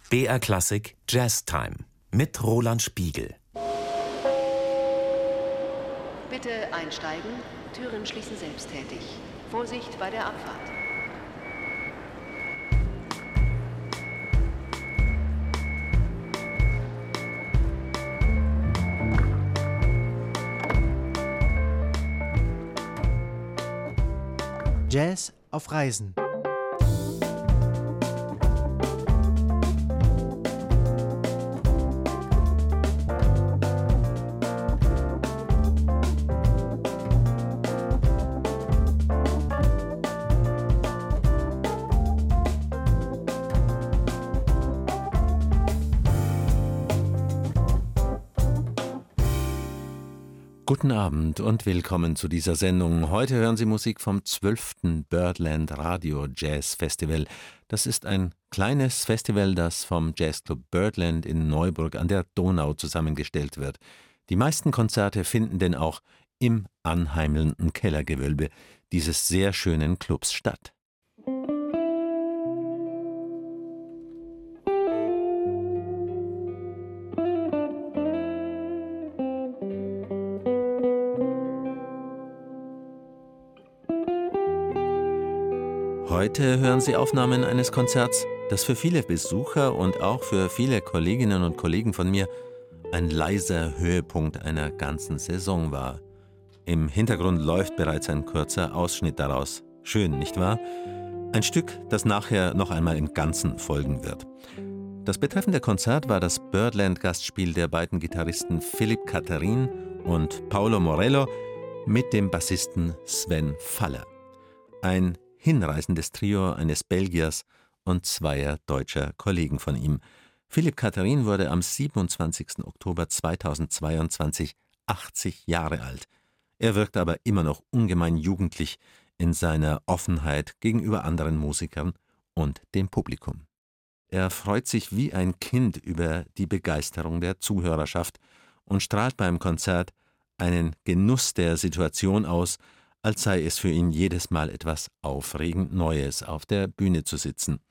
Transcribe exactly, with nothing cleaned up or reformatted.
B R Klassik Jazz Time mit Roland Spiegel. Bitte einsteigen, Türen schließen selbsttätig. Vorsicht bei der Abfahrt. Jazz auf Reisen. Guten Abend und willkommen zu dieser Sendung. Heute hören Sie Musik vom zwölften Birdland Radio Jazz Festival. Das ist ein kleines Festival, das vom Jazzclub Birdland in Neuburg an der Donau zusammengestellt wird. Die meisten Konzerte finden denn auch im anheimelnden Kellergewölbe dieses sehr schönen Clubs statt. Heute hören Sie Aufnahmen eines Konzerts, das für viele Besucher und auch für viele Kolleginnen und Kollegen von mir ein leiser Höhepunkt einer ganzen Saison war. Im Hintergrund läuft bereits ein kurzer Ausschnitt daraus. Schön, nicht wahr? Ein Stück, das nachher noch einmal im Ganzen folgen wird. Das betreffende Konzert war das Birdland-Gastspiel der beiden Gitarristen Philippe Catherine und Paolo Morello mit dem Bassisten Sven Faller. Ein hinreißendes Trio eines Belgiers und zweier deutscher Kollegen von ihm. Philippe Catherine wurde am siebenundzwanzigsten Oktober zweitausendzweiundzwanzig achtzig Jahre alt. Er wirkt aber immer noch ungemein jugendlich in seiner Offenheit gegenüber anderen Musikern und dem Publikum. Er freut sich wie ein Kind über die Begeisterung der Zuhörerschaft und strahlt beim Konzert einen Genuss der Situation aus, als sei es für ihn jedes Mal etwas aufregend Neues, auf der Bühne zu sitzen.